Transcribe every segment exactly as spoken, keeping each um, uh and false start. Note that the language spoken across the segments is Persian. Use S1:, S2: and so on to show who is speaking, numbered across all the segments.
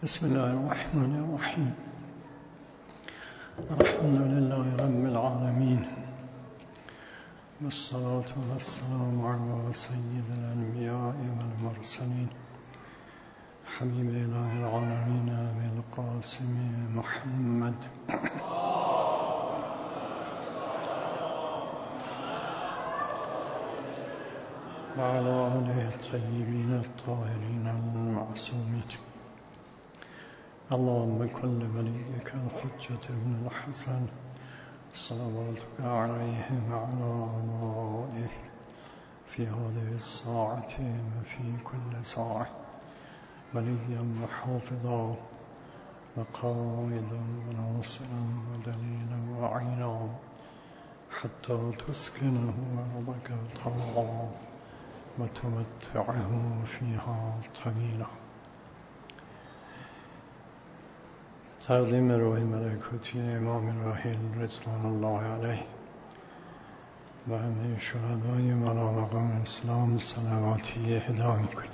S1: بسم الله الرحمن الرحیم. الحمد لله رب العالمین والصلاة والسلام على سید الانبیاء والمرسلین حبیب اله العالمین ابی القاسم محمد وعلى آله الطیبین الطاهرین المعصومین. اللهم بكل وليك الحجة ابن الحسن صلواتك عليه وعلى آبائه في هذه الساعة وفي كل ساعة وليا وحافظا وقائدا وناصرا ودليلا وعينا حتى تسكنه أرضك طوعا وتمتعه فيها طويلا. تقدیم روح ملکوتی امام راحل رضوان الله علیه و همه شهدای ملا مقام اسلام صلواتی اهدا میکنیم.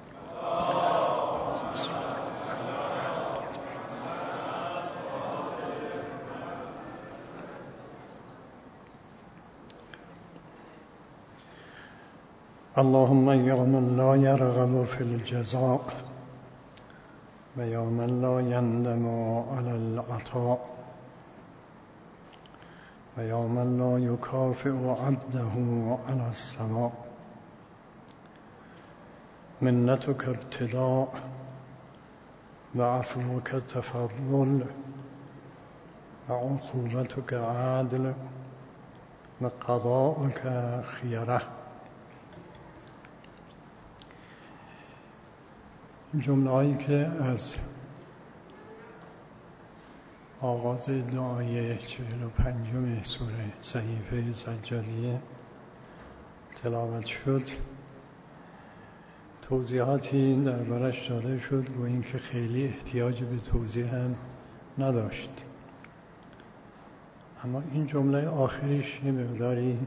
S1: اللهم یا من لا یرغب فی الجزاء و یا من لا یندم علی العطاء و یا من لا یکافئ عبده علی الثواب منتک ابتداء و عفوک تفضل و عقوبتک عدل و قضاءک خیره. جمله هایی که از آغاز دعای چهل و پنجم سوره صحیفه سجادیه تلاوت شد، توضیحاتی دربارش داده شد و این که خیلی احتیاج به توضیح هم نداشت. اما این جمله آخرش یه مقداری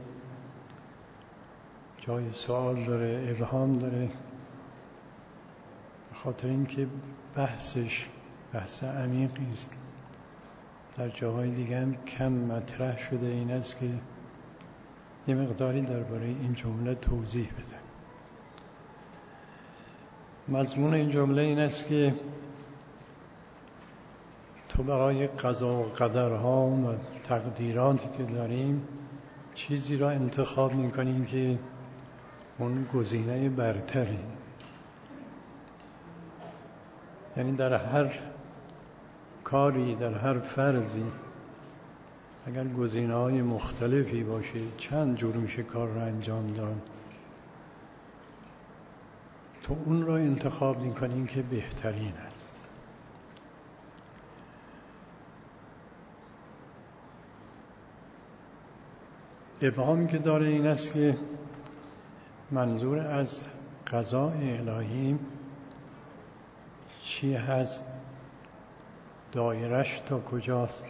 S1: جای سوال داره، ابهام داره، خاطر اینکه بحثش بحث عمیقی است. در جاهای دیگه هم کم مطرح شده این است که یه مقداری درباره این جمله توضیح بده. مضمون این جمله این است که تو برای قضا و قدرها و تقدیراتی که داریم چیزی را انتخاب می‌کنیم که اون گزینه برتری، یعنی در هر کاری، در هر فرضی اگر گزینه‌های مختلفی باشه، چند جور میشه کار را انجام داد، تو اون را انتخاب می‌کنی که بهترین است. ابهامی که داره این است که منظور از قضاء الهی چی هست، دایرش تا کجاست،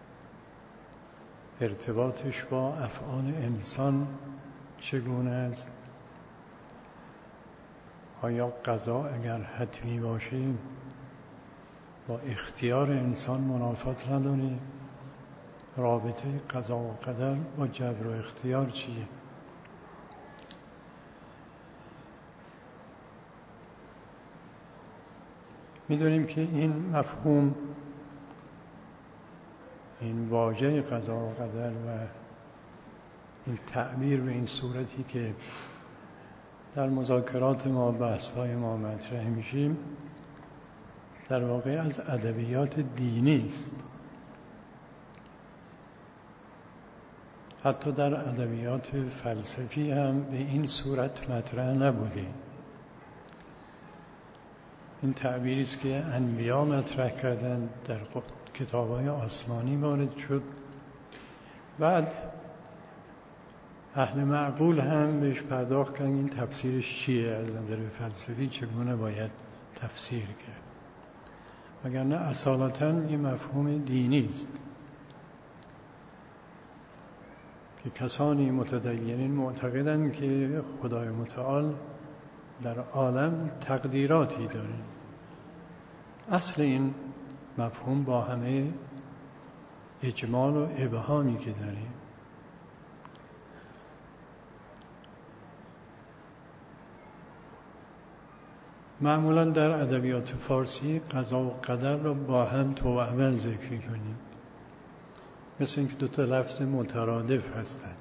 S1: ارتباطش با افعال انسان چگونه است، آیا قضا اگر حتمی باشه با اختیار انسان منافات نداره، رابطه قضا و قدر با جبر و اختیار چیه؟ می‌دونیم که این مفهوم، این واژه قضا و قدر و این تعبیر به این صورتی که در مذاکرات ما، بحث‌های ما مطرح میشیم، در واقع از ادبیات دینی است. حتی در ادبیات فلسفی هم به این صورت مطرح نبوده. این تعبیری است که انبیا مطرح کردند، در کتاب‌های آسمانی وارد شد، بعد اهل معقول هم بهش پرداخت کردن این تفسیرش چیه، از نظر فلسفی چگونه باید تفسیر کرد، وگرنه اصالتاً یه مفهوم دینی است که کسانی متدینین معتقدند که خدای متعال در عالم تقدیراتی داره، اصل این مفهوم با همه اجمال و ابهامی که داریم، معمولا در ادبیات فارسی قضا و قدر رو با هم توأماً ذکر کنیم، مثل اینکه دو تا لفظ مترادف هستند.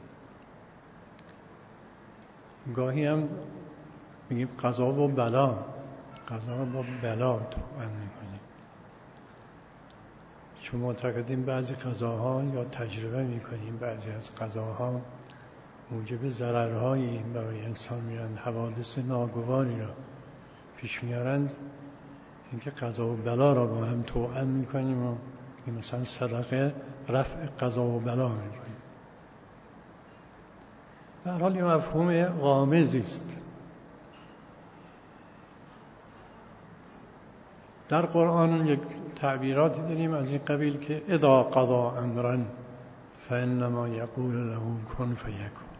S1: گاهی هم میگیم قضا و بلا، قضا رو با بلا توأم میکنیم، چون معتقدیم بعضی قضاها یا تجربه میکنیم بعضی از قضاها موجب ضررهایی برای انسان میرن، حوادث ناگواری را پیش میارند، اینکه قضا و بلا را با هم توأم میکنیم و مثلا صدقه رفع قضا و بلا میکنیم. به هر حال این مفهوم غامضی است. در قرآن یک تعبیراتی داریم از این قبیل که اذا قضا امرا فانما یقول له کن فیکون،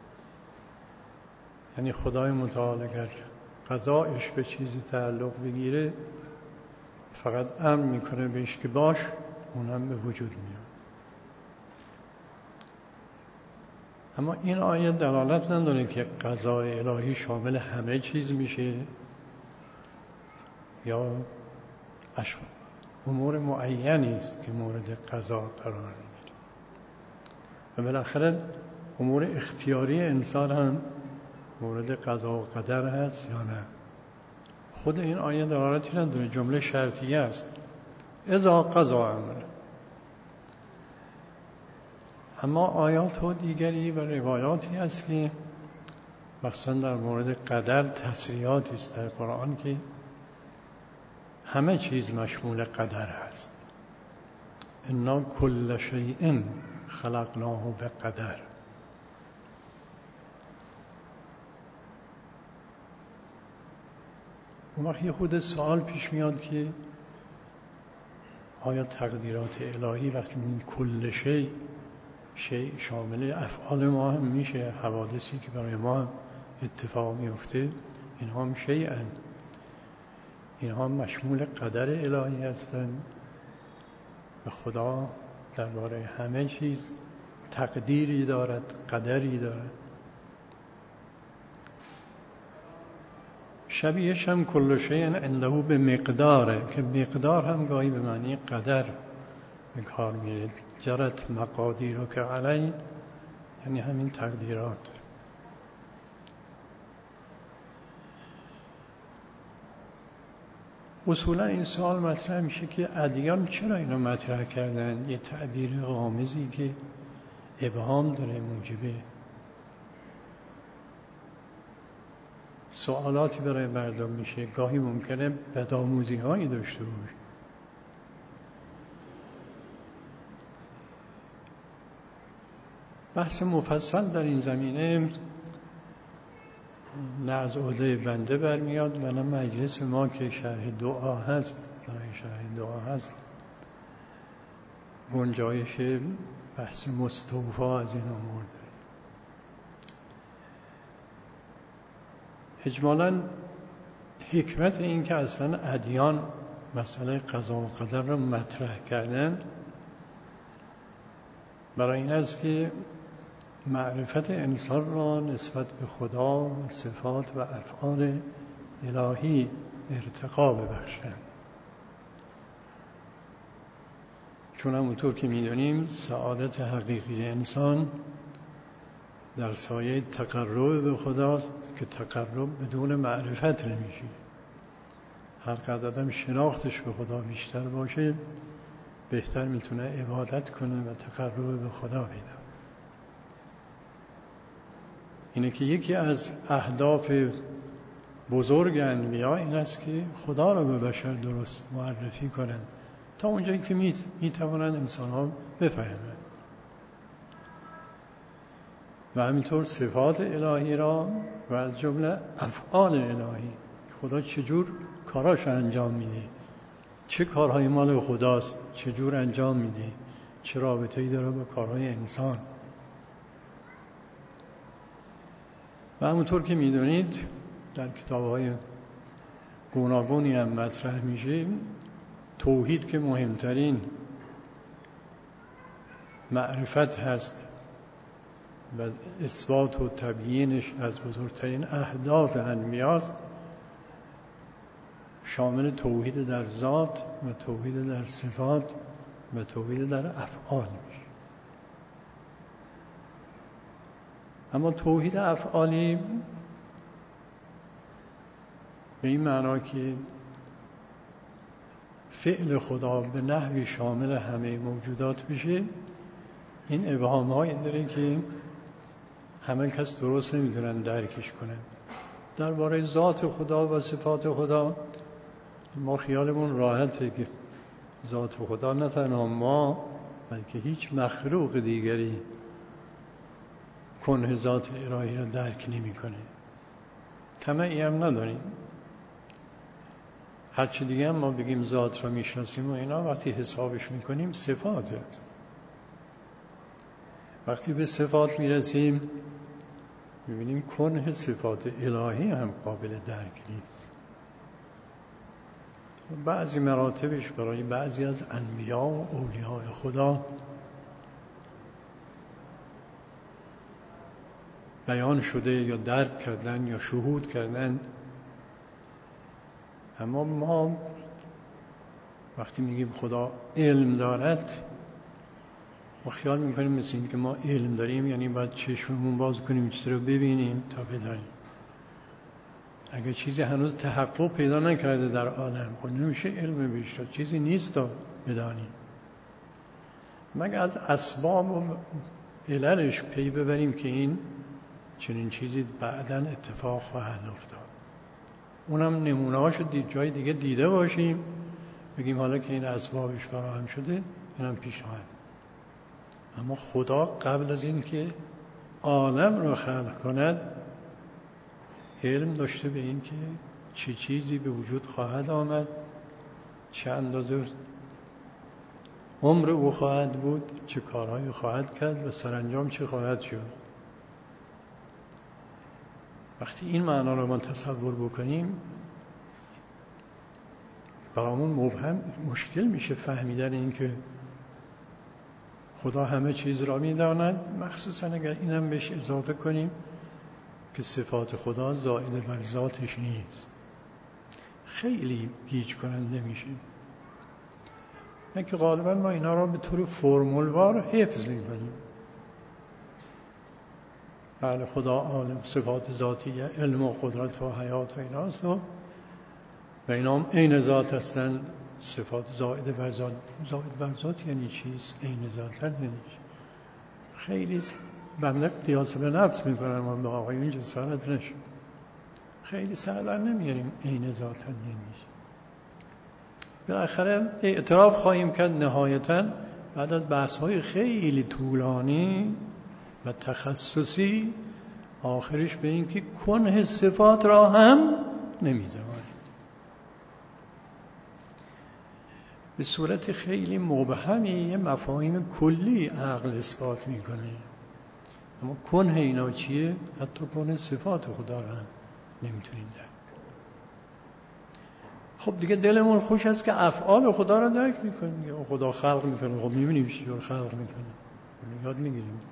S1: یعنی خدای متعال اگر قضایش به چیزی تعلق بگیره فقط امر میکنه بهش که باش، اونم به وجود میاد. اما این آیه دلالت نداره که قضای الهی شامل همه چیز میشه یا امور معینی است که مورد قضا قرار میگیره. و بالاخره امور اختیاری انسان هم مورد قضا و قدر هست یا نه؟ خود این آیه دلالتی نداره، جمله شرطیه است، اذا قضا امر. اما آیات و دیگری و روایاتی هست که مخصوصا در مورد قدر تصریحاتی است در قرآن که همه چیز مشمول قدر هست. انا کل شیء خلقناه بقدر. اون وقت یه خود سوال پیش میاد که آیا تقدیرات الهی وقتی این کل شیء شیء شامل افعال ما هم میشه، حوادثی که برای ما اتفاق میفته اینها هم شیئن، اینها هم مشمول قدر الهی هستند و خدا درباره همه چیز تقدیری دارد، قدری دارد. شبیهش هم کل شیء عنده به مقداره که مقدار هم گاهی به معنی قدر به کار میره. جرت مقادیر رو که علی یعنی همین تقدیرات. اصولا این سوال مطرح میشه که ادیان چرا اینو مطرح کردن؟ یه تعبیر غامضی که ابهام داره، موجب سوالاتی برای مردم میشه، گاهی ممکنه بدآموزی هایی داشته باشه. بحث مفصل در این زمینه نه از عهده بنده برمیاد و نه مجلس ما که شرح دعا هست، برای شرح دعا هست گنجایش بحث مستوفی از این امور داره. اجمالاً حکمت این که اصلا ادیان مسئله قضا و قدر رو مطرح کردن برای این است که معرفت انسان را نسبت به خدا، صفات و افعال الهی ارتقا ببخشند. چون همونطور که می‌دونیم سعادت حقیقی انسان در سایه تقرب به خداست که تقرب بدون معرفت نمیشه. هر قدر آدم شناختش به خدا بیشتر باشه بهتر میتونه عبادت کنه و تقرب به خدا پیدا. اینه که یکی از اهداف بزرگ انبیا این است که خدا را به بشر درست معرفی کنند تا اونجایی که میتوانند انسان ها بفهمند و همینطور صفات الهی را و از جمله افعال الهی، خدا چجور کاراش انجام میده، چه کارهای مال خداست، چجور انجام میده، چه رابطه‌ای داره با کارهای انسان. و همونطور که میدونید در کتاب‌های گوناگونی هم مطرح میشه توحید که مهمترین معرفت هست و اثبات و تبیینش از بزرگترین اهداف انبیاست، شامل توحید در ذات و توحید در صفات و توحید در افعال میشه. اما توحید افعالی به این معنا که فعل خدا به نحوی شامل همه موجودات بشه، این ابهام هایی داره که همه کس درست نمیتونن درکش کنن. درباره ذات خدا و صفات خدا ما خیالمون راحته که ذات خدا نه تنها ما بلکه هیچ مخلوق دیگری کنه ذات الهی را درک نمی کنه. طمعی هم نداریم. هرچی دیگه هم ما بگیم ذات را میشناسیم و اینا، وقتی حسابش میکنیم صفات هست. وقتی به صفات میرسیم میبینیم کنه صفات الهی هم قابل درک نیست. بعضی مراتبش برای بعضی از انبیا و اولیاء خدا بیان شده یا درک کردن یا شهود کردن، اما ما وقتی میگیم خدا علم دارد، ما خیال میکنیم مثل این که ما علم داریم یعنی باید چشممون باز کنیم چیزی رو ببینیم تا بدانیم. اگر چیزی هنوز تحقق پیدا نکرده در عالم، خب نمیشه علم بیشتر، چیزی نیست تا بدانیم. مگر از اسباب و عللش پی ببریم که این چنین چیزی بعداً اتفاق خواهد افتاد. اونم نمونه‌هاشو دید جای دیگه دیده باشیم، بگیم حالا که این اسبابش فراهم شده اینم پیش آمد. اما خدا قبل از این که عالم رو خلق کند علم داشته به این که چه چیزی به وجود خواهد آمد، چه اندازه عمر او خواهد بود، چه کارهایی خواهد کرد و سرانجام چه خواهد شد. وقتی این معنا رو ما تصور بکنیم برامون مبهم مشکل میشه فهمیدن این که خدا همه چیز را میداند، مخصوصا اگر اینم بهش اضافه کنیم که صفات خدا زائد بر ذاتش نیست. خیلی گیج کننده میشه. نه که غالبا ما اینا را به طور فرمولوار حفظ میکنیم. بله خدا عالم صفات ذاتی، علم و قدرت و حیات و ایناست و اینا هم عین ذات هستن. صفات زائد بر ذات، زائد بر ذات یعنی چیز؟ عین ذات یعنی چیز؟ خیلی بنده قیاس به نفس میکنم و به آقایون جسارت نشد. خیلی سهل نمیاریم عین ذات یعنی چیز. بالاخره اعتراف خواهیم کرد نهایتاً بعد از بحث‌های خیلی طولانی و تخصصی، آخرش به این که کنه صفات را هم نمی‌زنیم. به صورت خیلی مبهمی یه مفاهیم کلی عقل اثبات میکنه، اما کنه اینا چیه؟ حتی کنه صفات خدا را هم نمیتونیم درک. خب دیگه دلمون خوش است که افعال خدا را درک میکنیم. خدا خلق میکنه، خب میبینیم چجور خلق میکنه، یاد میگیریم.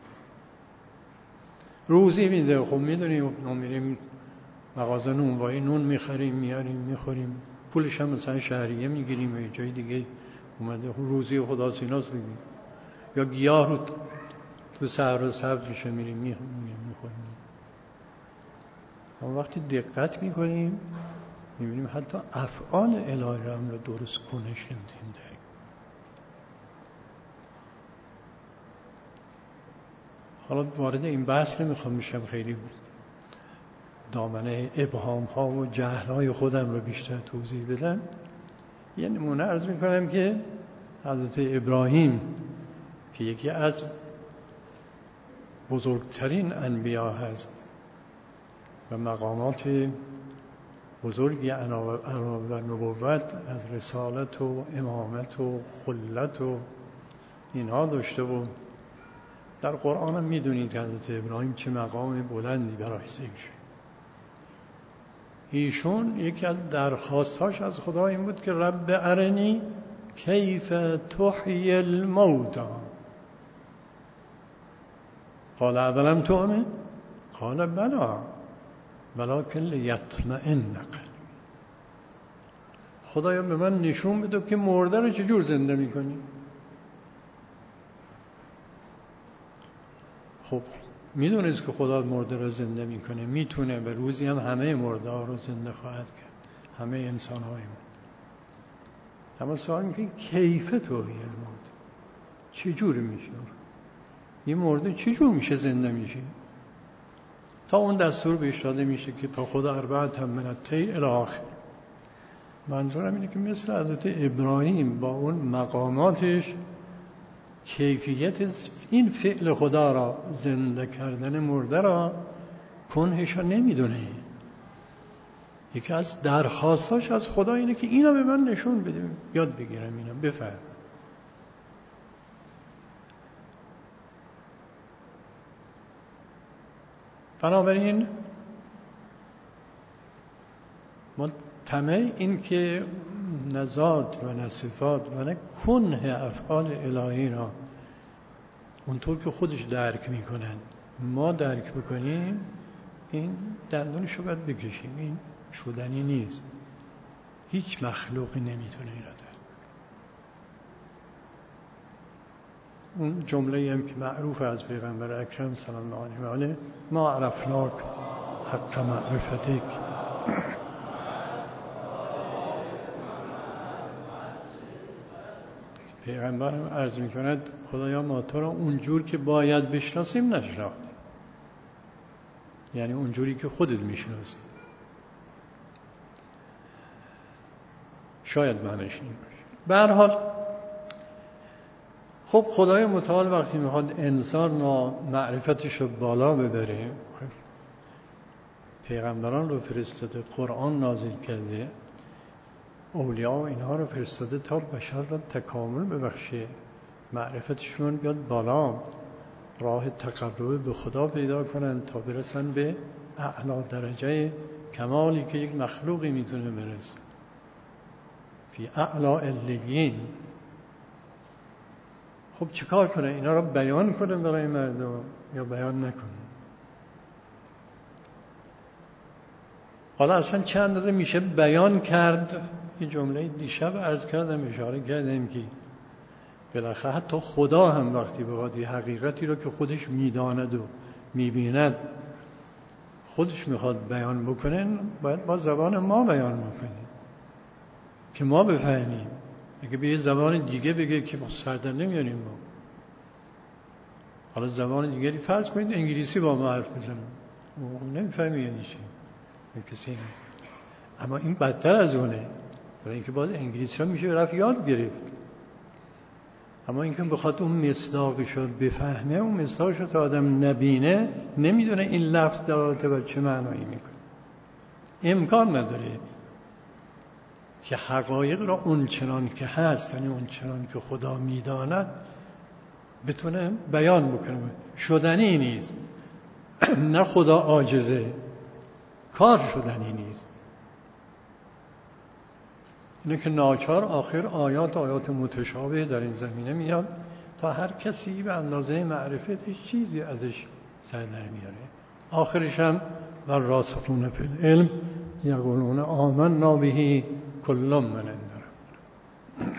S1: روزی میده، خب میدونیم، ما میریم مغازه نونوایی نون میخریم میاریم میخوریم، پولش هم مثلا شهریه میگیریم و جای دیگه اومده روزی خدا سیناست دیگه. یا گیاه رو تو صحرا سبز میشه میریم میخوریم. اما وقتی دقت میکنیم میبینیم حتی افعال الهی را هم درست کنش نمیتونیم درک. حالا وارد این بحث نمیخوام میشم، خیلی دامنه ابهام ها و جهل های خودم رو بیشتر توضیح بدم. یه نمونه عرض میکنم که حضرت ابراهیم که یکی از بزرگترین انبیا هست و مقامات بزرگی علاوه بر نبوت از رسالت و امامت و خلت و اینها داشته و در قرآن هم میدونید حضرت ابراهیم چه مقام بلندی برای ذکر. ایشون یکی از درخواستهاش از خدا این بود که رب ارنی کیف تحیی الموتى قال اولم تؤمن قال بلا ولکن لیطمئن قلبی. خدایا به من نشون بده که مرده رو چجور زنده میکنی. خب میدونست که خدا مرده رو زنده میکنه، میتونه به روزی هم همه مرده ها رو زنده خواهد کرد، همه انسان های ما. اما سوال میکنی کیف تحیی الموت، چجور میشه یه مرده چجور میشه زنده میشه؟ تا اون دستور بهش داده میشه که تا خدا اربعت هم من الطیر الی آخر. منظورم اینه که مثل حضرت ابراهیم با اون مقاماتش کیفیت این فعل خدا را، زنده کردن مرده را، کنهش را نمیدونه. یکی از درخواستاش از خدا اینه که اینا به من نشون بده، یاد بگیرم اینا، بفهم. بنابراین ما طمع این که نزات و نصفات و نه کنه افعال الهی را اونطور که خودش درک میکنن ما درک بکنیم، این دندونش رو باید بکشیم. این شدنی نیست. هیچ مخلوقی نمیتونه این را درک. اون جمله هم که معروف از پیغمبر اکرم صلی الله علیه و آله، ما عرفناک حق معرفتک. پیغمبر هم عرض می کند خدایا ما تو را اونجور که باید بشناسیم نشناختیم، یعنی اونجوری که خودت میشناسی. شاید معنیش این باشه. به هر حال خب خدای متعال وقتی میخواد انسان را معرفتش رو بالا ببره، پیغمبران رو فرستاده، قرآن نازل کرده، اولیاء و اینها رو فرستاده تا بشر را تکامل ببخشه، معرفتشون بیاد بالا، راه تقرب به خدا پیدا کنن تا برسن به اعلی درجه کمالی که یک مخلوقی میتونه برسه، فی اعلی علیین. خب چیکار کنه؟ اینا رو بیان کنه برای مردم یا بیان نکنه؟ حالا اصلا چند اندازه میشه بیان کرد. یه جمله دیشب عرض کردم، اشاره کردم که بالاخره حتی خدا هم وقتی بخواد یه حقیقتی رو که خودش میداند و میبیند خودش میخواد بیان بکنه، باید با زبان ما بیان بکنه که ما بفهمیم. اگه به یه زبان دیگه بگه که ما سردر نمیاریم ما. حالا زبان دیگری فرض کنید انگلیسی با ما حرف بزنه، نمیفهمی یعنی چی کسی. اما این بدتر از اونه، برای اینکه باز انگلیسی ها میشه رفت یاد گرفت. اما اینکه بخواد اون مصداقش رو بفهمه، اون مصداقش رو تا آدم نبینه نمیدونه این لفظ دلالت بر چه معنایی میکنه. امکان نداره که حقایق را اون چنان که هست، یعنی اون چنان که خدا میداند، بتونه بیان بکنه. شدنی نیست. نه خدا عاجزه، کار شدنی نیست. اینه که ناچار آخر آیات آیات متشابه در این زمینه میاد تا هر کسی به اندازه معرفتش چیزی ازش سر در میاره. آخرش هم و راسخون فی العلم یقولون آمنا به کل من عند ربنا.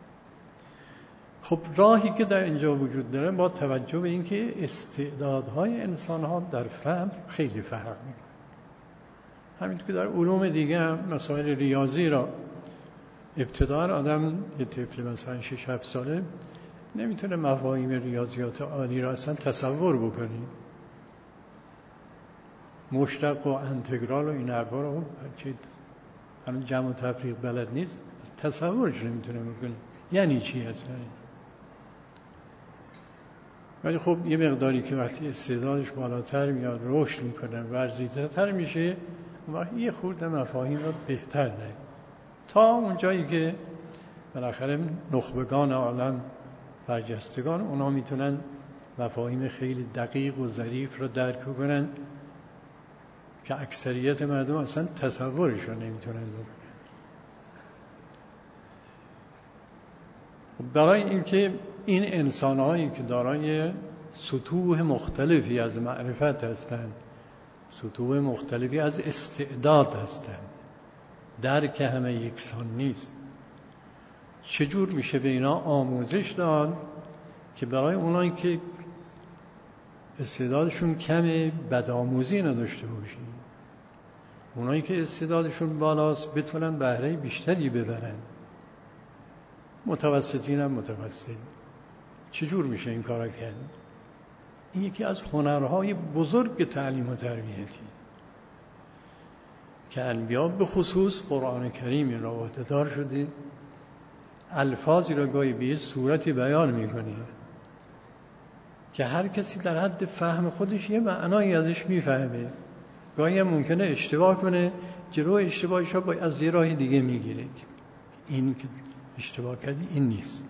S1: خب راهی که در اینجا وجود داره با توجه به اینکه استعدادهای انسان‌ها در فهم خیلی فرق میکنه. همینطور که در علوم دیگه هم مسائل ریاضی را ابتداء آدم یه طفل مثلا شش هفت ساله نمیتونه مفاهیم ریاضیات عالی را اصلا تصور بکنی. مشتق و انتگرال و این حرفا رو هرچی الان جمع و تفریق بلد نیست تصورش نمیتونه بکنی یعنی چی اصلا. ولی خب یه مقداری که وقتی استعدادش بالاتر میاد، رشد میکنه، ورزیده‌تر میشه، وقتی یه خورده مفاهیم رو بهتر داره، تا اون جایی که بالاخره نخبگان عالم، برجستگان، اونا میتونن مفاهیم خیلی دقیق و ظریف رو درک کنن که اکثریت مردم اصلا تصورش رو نمیتونن بکنن. برای اینکه این انسان‌هایی که دارای سطوح مختلفی از معرفت هستند، سطوح مختلفی از استعداد هستند، درک همه یکسان نیست، چجور میشه به اینا آموزش داد که برای اونایی که استعدادشون کمه بدآموزی نداشته باشیم، اونایی که استعدادشون بالاست بتونن بهره بیشتری ببرن، متوسطین هم متوسط. چجور میشه این کارا کرد؟ این یکی از هنرهای بزرگ تعلیم و تربیتی که انبیا به خصوص قرآن کریم این را عهده‌دار شده، الفاظی را گاهی به صورتی بیان میکنه که هر کسی در حد فهم خودش یه معنایی ازش میفهمه، گاهی هم ممکنه اشتباه کنه، جلو اشتباهش را از یه راه دیگه میگیره، این که اشتباه کردی این نیست.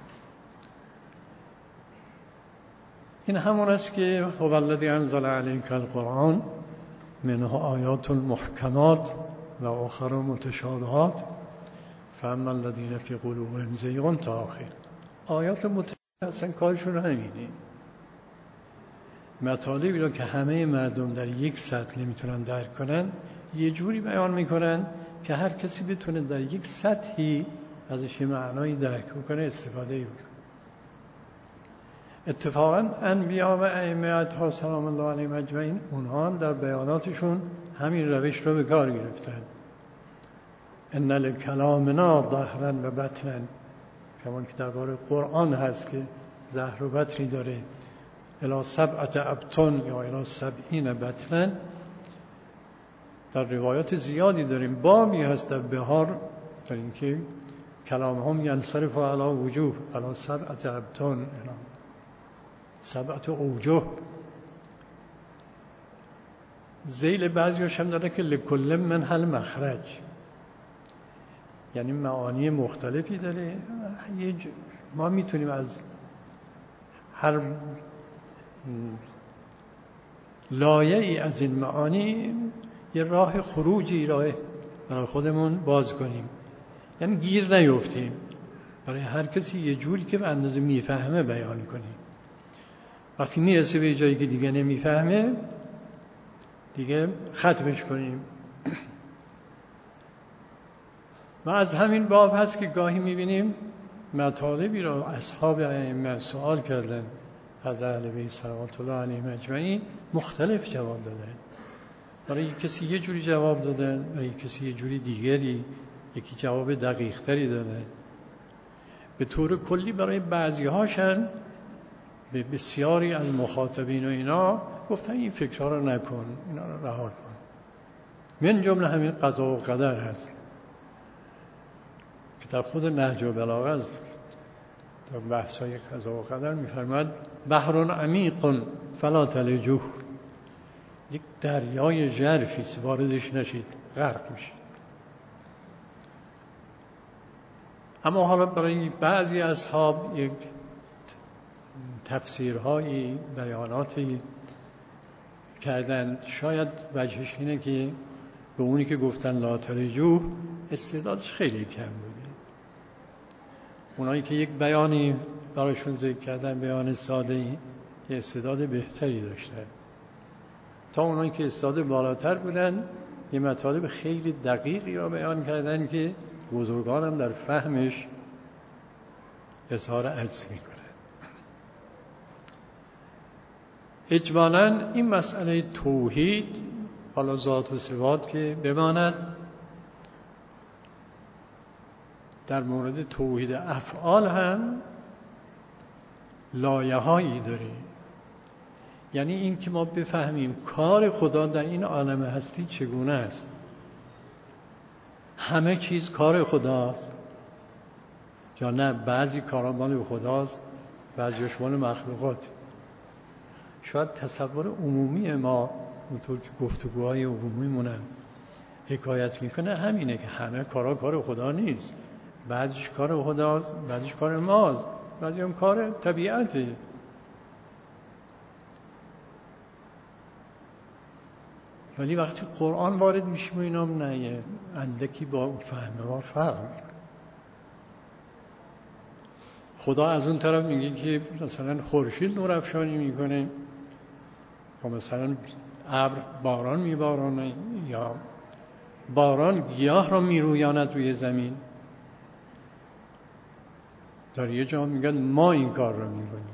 S1: این همون است که هو الذی انزل علیک القرآن منه آیات محکمات و آخر متشابهات فاما الذین فی قلوبهم زیغ تا آخر. آیات متشابه اصلا کارشون همینه، مطالبی را که همه مردم در یک سطح نمیتونن درک کنن یه جوری بیان میکنن که هر کسی بتونه در یک سطحی ازش یه معنایی درک بکنه، استفاده بکنه. اتفاقا انبیا و ائمه اطهار سلام الله علیهم اجمعین اونها هم در بیاناتشون همین روش رو به کار گرفتن. ان لکلامنا ظهرا و بطنا، کمان که درباره قرآن هست که ظهر و بطنی داره، الی سبعة ابطن یا الی سبعین بطنا. در روایات زیادی داریم، بابی هست در بهار در اینکه کلام هم ینصرف علی وجوه علی سبعة ابطن، سبعة اوجه. ذیل بعضیش هم داره که لکل من هل مخرج، یعنی معانی مختلفی داره. ما میتونیم از هر لایه‌ای از این معانی یه راه خروجی راه برای خودمون باز کنیم، یعنی گیر نیفتیم، برای هر کسی یه جوری که به اندازه میفهمه بیان کنیم. وقتی میرسه به جایی که دیگه نمیفهمه دیگه ختمش کنیم. و از همین باب هست که گاهی میبینیم مطالبی را اصحاب ائمه سوال کردن از اهل بیت صلوات الله علیهم اجمعین، مختلف جواب دادن. برای کسی یه جوری جواب دادن، برای کسی یه جوری دیگری، یکی جواب دقیق تری دادن. به طور کلی برای بعضی هاشن به بسیاری از مخاطبین و اینا گفتن این فکرها رو نکن، اینا رو رها کن. من جمله همین قضا و قدر هست که در خود نهج البلاغه است، در بحث‌های قضا و قدر می‌فرماد بحر عمیق فلا تلجوه، یک دریای ژرفی است، واردش نشید، غرق میشید. اما حالا برای بعضی اصحاب یک تفسیرهایی، بیاناتی کردن، شاید وجهش اینه که به اونی که گفتن لا تلجوه استعدادش خیلی کم بوده. اونایی که یک بیانی براشون ذکر کردن، بیان ساده‌ای، یه استعداد بهتری داشتن، تا اونایی که استعداد بالاتر بودن یه مطالب خیلی دقیقی را بیان کردن که بزرگان هم در فهمش اظهار عجز میکنن. اجمالاً این مسئله توحید، حالا ذات و صفات که بماند، در مورد توحید افعال هم لایه‌هایی داره. یعنی این که ما بفهمیم کار خدا در این عالم هستی چگونه است. همه چیز کار خداست یا نه بعضی کارا مال خداست، بعضیش مال مخلوقات. شاید تصور عمومی ما اونطور که گفتگوهای عمومیمونم حکایت میکنه همینه که همه کارا کار خدا نیست، بعضیش کار خداست، بعضیش کار ماست، بعضی هم کار طبیعته. ولی وقتی قرآن وارد میشیم و اینا هم نه، اندکی با فهم ما فرق میکنه. خدا از اون طرف میگه که مثلا خورشید نور افشانی میکنه یا مثلا ابر باران میبارونه یا باران گیاه را میرویاند روی زمین. در یه جا میگن ما این کار را میکنیم.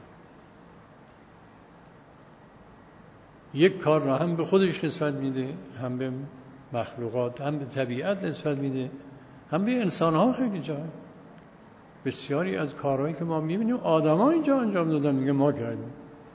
S1: یک کار را هم به خودش نسبت میده، هم به مخلوقات، هم به طبیعت نسبت میده، هم به انسان ها. خیلی جا بسیاری از کارهایی که ما میبینیم آدم ها اینجا انجام دادن، میگه ما کردیم.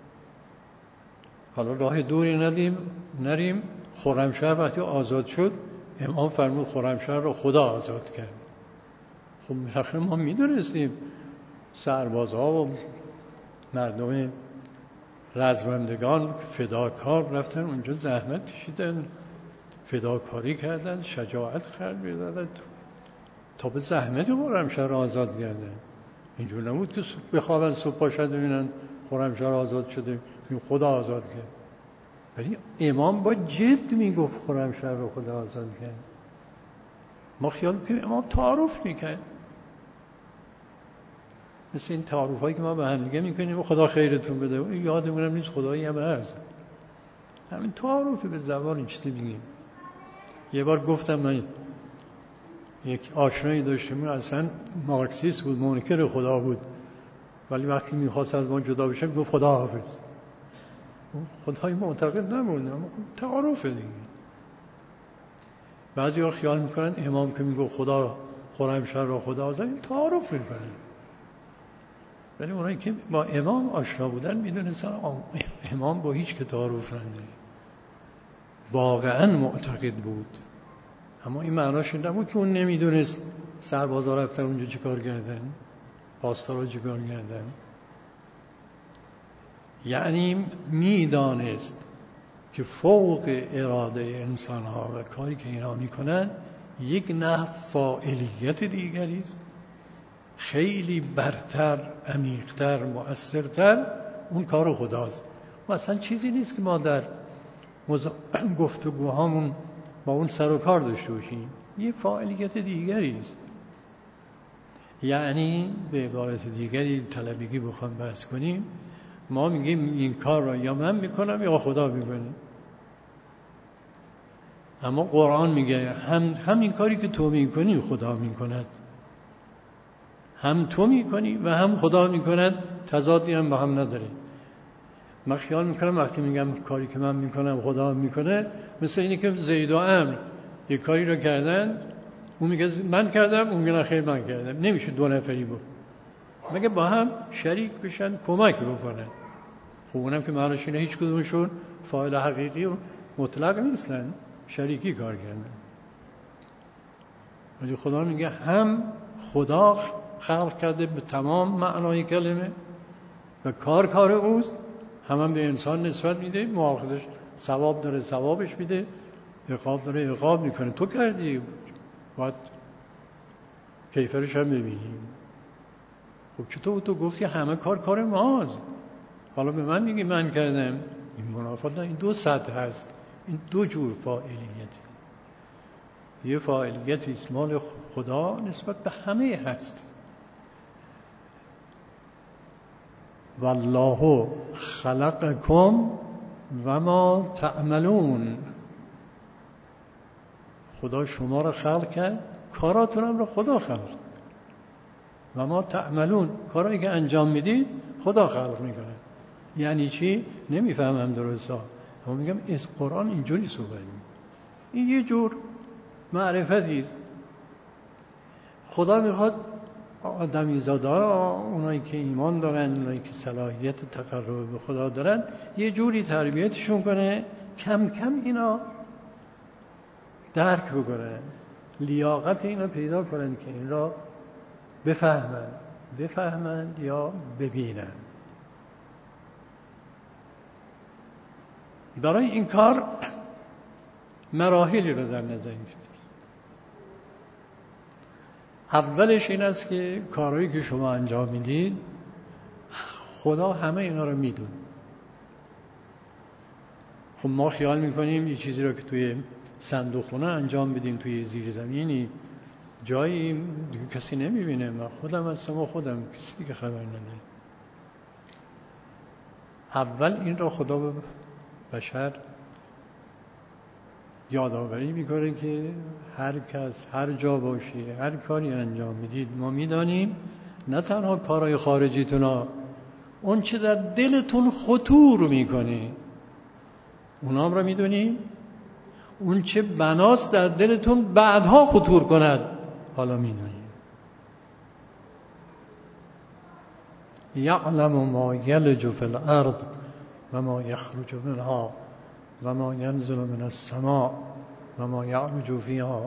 S1: حالا راه دوری ندیم نریم. خرمشهر وقتی آزاد شد امام فرمود خرمشهر رو خدا آزاد کرد. خب بالاخره ما میدونستیم سربازها و مردم رزمندگان فداکار رفتن اونجا زحمت کشیدن، فداکاری کردن، شجاعت خرج دادن تا به زحمت خرمشهر رو آزاد کردن. اینجور نبود که بخوابن صبح پاشد ببینن خرمشهر آزاد شده، خدا آزاد کرد. ولی امام با جد میگفت خرمشهر رو خدا آزاد کرد. ما خیال کنیم امام تعارف میکرد، مثل این تعارف هایی که ما به هم دیگه میکنیم خدا خیرتون بده، این یادمونم نیست خدایی هم هست. همین تعارفی به زبان این چیزی میگیم. یه بار گفتم من یک آشنایی داشتیم اصلا مارکسیست بود، منکر خدا بود، ولی وقتی میخواست از ما جدا بشه گفت خدا حافظ. خدای معتقد نبود، اما تعارفه دیگه. بعضی ها خیال میکنن امام که میگه خدا خرمشهر را خدا آزاد، این تعارف میکنه. ولی اونایی که با امام آشنا بودن میدونستن امام با هیچ که تعارف نداره، واقعا معتقد بود. اما این معناش نبود که اون نمیدونست سربازا رفتن اونجا چی کار کردن، پاسدارا چی کار کردن. یعنی میدانست که فوق اراده انسان ها و کاری که اینا میکنن یک نحو فاعلیت دیگری است، خیلی برتر، عمیق‌تر، مؤثرتر. اون کار خداست و اصلا چیزی نیست که ما در مز... گفتگوهامون با اون سر و کار داشته باشیم. یه فاعلیت دیگری است. یعنی به عبارت دیگری طلبگی بخوام بحث کنیم، ما میگیم این کار را یا من میکنم یا خدا میکنه. اما قرآن میگه هم همین کاری که تو میکنی خدا میکند، هم تو میکنی و هم خدا میکند، تضادی هم با هم نداره. من خیال میکنم وقتی میگم کاری که من میکنم خدا میکنه، مثل اینه که زید و عمرو یک کاری رو کردن، اون میگه من کردم، اون میگه خیر من کردم. نمیشه دو نفری بود، مگه با هم شریک بشن کمک بکنن. خب اونم که معناش اینه هیچ کدومشون فاعل حقیقی و مطلق نیستن، شریکی کار کردن. ولی خدا میگه هم خدا خلق کرده به تمام معنای کلمه و کار کار اوست، هم, هم به انسان نسبت میده، مؤاخذش ثواب داره ثوابش میده، عقاب داره عقاب میکنه. تو کردی باید کیفرش هم ببینی. خب چطور تو گفتی همه کار کار ماست، حالا به من میگی من کردم؟ این منافات نه. این دو سطح هست، این دو جور فاعلیت. یه فاعلیت است مال خدا نسبت به همه هست. والله خلقکم و ما تعملون. خدا شما را خلق کرد، کاراتون هم را خدا خلق. و ما تعملون، کارایی که انجام میدید خدا خلق میکنه. یعنی چی؟ نمیفهمم درستا، اما میگم از قرآن اینجوری صحبت میکنه. این یه جور معرفتی است. خدا میخواد آدمی زادا، اونایی که ایمان دارن، اونایی که صلاحیت تقرب به خدا دارن، یه جوری تربیتشون کنه کم کم اینا درک بکنن، لیاقت اینا پیدا کنن که این را بفهمن بفهمن یا ببینن. برای این کار مراحلی رو در نظر میگیریم. اولش این است که کارهایی که شما انجام میدید خدا همه اینا رو میدونه. خب ما خیال میکنیم یه چیزی رو که توی صندوق خونه انجام بدیم، توی زیر زمینی جایی دیگه کسی نمیبینه، من خودم هستم و خودم، کسی دیگه خبر نداره. اول این را خدا به بشر یادآوری میکنه که هر کس هر جا باشی هر کاری انجام میدید ما میدانیم نه تنها کارهای خارجیتون ها، اون چه در دلتون خطور میکنی اونام را میدونیم، اون چه بناست در دلتون بعدها خطور کند حالا میدونیم. یعلم ما یلج فی الارض و ما یخرج منها و ما ینزل من السماء و ما یعرج فیها،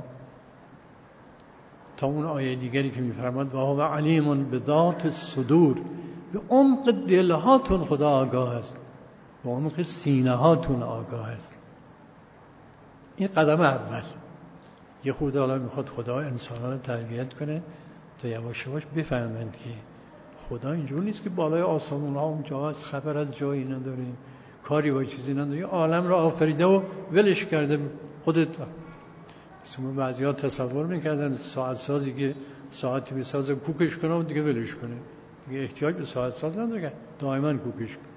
S1: تا اون آیه دیگری که میفرماد و هو علیم بذات الصدور، به عمق دلهاتون خدا آگاه است، به عمق سینه هاتون آگاه است. این قدم اول. یه خورده حالا میخواد خدا انسان‌ها رو تربیت کنه تا یواش یواش بفهمند که خدا اینجور نیست که بالای آسمون ها اونجا هست، خبر از جایی نداره، کاری با چیزی نداره، عالم را آفریده و ولش کرده خودت. مثلا بعضی‌ها تصور میکردن ساعت سازی که ساعتی بسازه کوکش کنه و دیگه ولش کنه، دیگه احتیاج به ساعت ساز نداره، دائما کوکش کنه.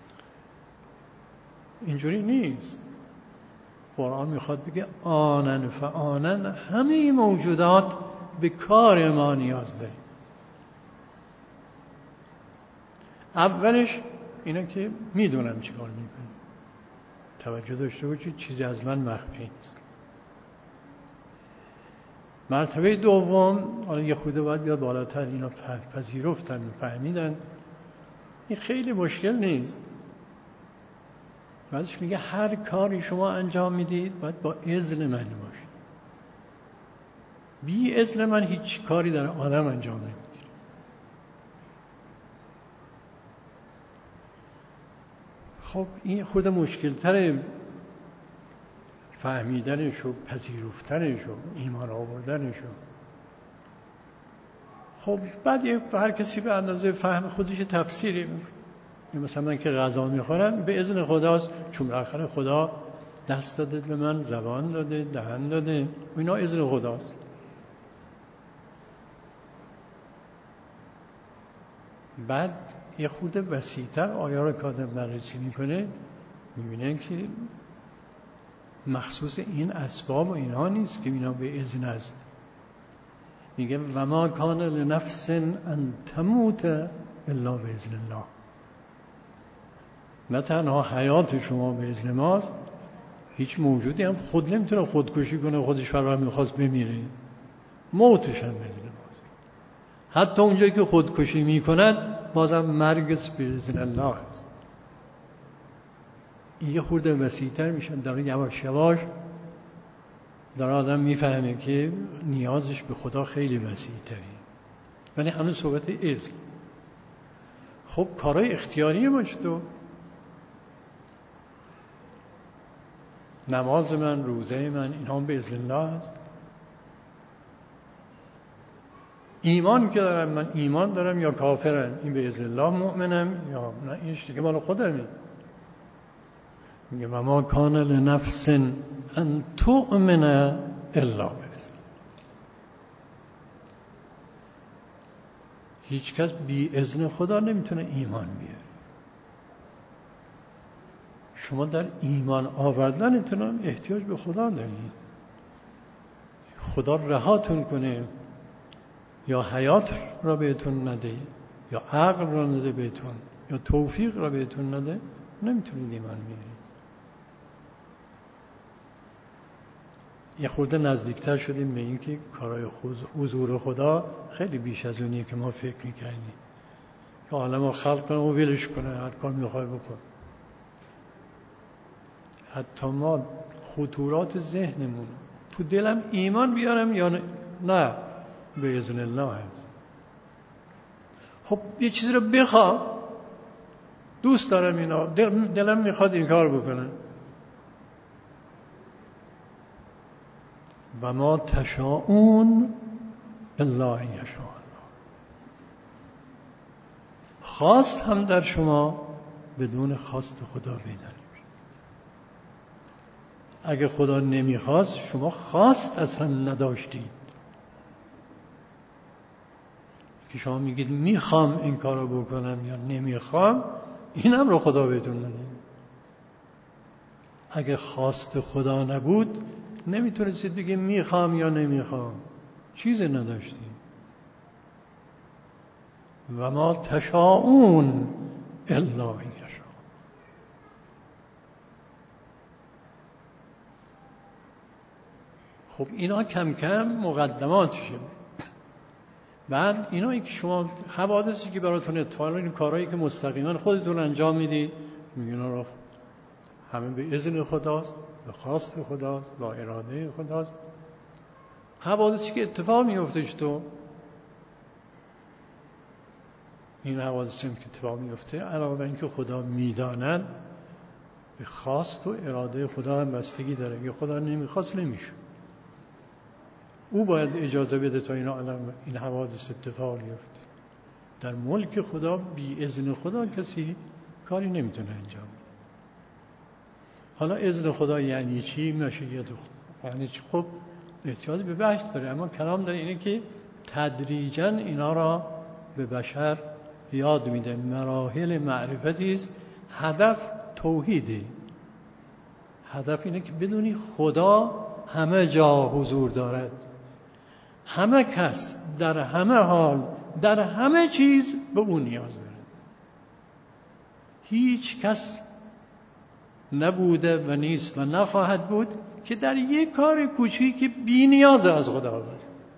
S1: اینجوری نیست. قرآن میخواد بگه آنن فآنن، همه موجودات به کار ما نیاز داره. اولش اینا که میدونم چی کار میکنم، توجه داشته باشید چیزی از من مخفی نیست. مرتبه دوم، حالا یه خوده باید بیاد بالاتر، اینا پذیرفتن فهمیدن این خیلی مشکل نیست. بعدش میگه هر کاری شما انجام میدید باید با اذن من باشه، بی اذن من هیچ کاری در عالم انجام نمیدید. خب این خود مشکل تره فهمیدنش و پذیرفتنش و ایمان آوردنش. خب بعد هر کسی به اندازه فهم خودش تفسیری میکنه. مثلا من که غذا میخورم به اذن خداست، چون بالاخره خدا دست داده به من، زبان داده، دهن داده، اینا اذن خداست. بعد یه خورده وسیع‌تر آیه رو که آدم بررسی میکنه میبینه که مخصوص این اسباب و اینها نیست که اینا به اذن است. میگه و ما کان لنفس ان تموت الا باذن الله، نه تنها حیات شما به اذن ماست، هیچ موجودی هم خود نمیتونه خودکشی کنه، خودش فرار میخواست بمیره، موتش هم به اذن ماست. حتی اونجایی که خودکشی میکند بازم مرگش به اذن الله است. این یه خورده وسیع‌تر میشه، داره یواش یواش داره آدم میفهمه که نیازش به خدا خیلی وسیع‌تره، ولی هنوز صحبت اذن. خب کارهای اختیاری ما چطور؟ نماز من، روزه من، اینها به اذن الله است. ایمان که دارم من، ایمان دارم یا کافرم، این به اذن الله مؤمنم یا نه، اینش دیگه مال خودمه. میگه و ما کان لنفس ان تؤمن الا باذن. هیچ کس بی اذن خدا نمیتونه ایمان بیاره. شما در ایمان آوردنتون هم احتیاج به خدا دارید. خدا رهاتون کنه یا حیات را بهتون نده یا عقل را نده بهتون یا توفیق را بهتون نده، نمیتونید ایمان بیارید. یه خورده نزدیکتر شدیم به این که کارهای حضور خدا خیلی بیش از اونیه که ما فکر میکردیم که عالم رو خلق کنه و ولش کنه، هر کار میخوای بکن. حتی ما خطورات ذهنمون تو دلم ایمان بیارم یا نه، به اذن الله هست. خب یه چیزی رو بخوام، دوست دارم اینا، دل دلم میخواد این کار بکنه، و ما تشاءون الا ان یشاء الله. خواست هم در شما بدون خواست خدا پیدا نمیشه. اگه خدا نمیخواست شما خواست اصلا نداشتید. که شما میگید میخوام این کارو بکنم یا نمیخوام، اینم رو خدا بهتون نده. اگه خواست خدا نبود نمیتونستید بگید میخوام یا نمیخوام، چیزی نداشتید. و ما تشاءون الا ان یشاء. خب اینا کم کم مقدماتشه. بعد اینایی که شما حوادثی که براتون اتفاق، این کارهایی که مستقیما خودتون انجام میدید، میگن رو همه به اذن خداست، به خواست خداست، با اراده خداست. حوادثی که اتفاق میفته تو این حوادثی که اتفاق میفته علاوه بر اینکه خدا میداند، به خواست و اراده خدا هم بستگی داره. اگه خدا نمیخواست نمیشه. او باید اجازه بده تا این این حوادث اتفاق بیفته. در ملک خدا بی اذن خدا کسی کاری نمیتونه انجام بده. حالا اذن خدا یعنی چی؟ مشیت خدا یعنی چی؟ خب احتیاج به بحث داره، اما کلام داره اینه که تدریجاً اینا را به بشر یاد میده. مراحل معرفتی است. هدف توحیده. هدف اینه که بدونی خدا همه جا حضور دارد، همه کس در همه حال در همه چیز به او نیاز دارد. هیچ کس نبوده و نیست و نخواهد بود که در یک کار کوچیکی بی نیاز از خدا باشه.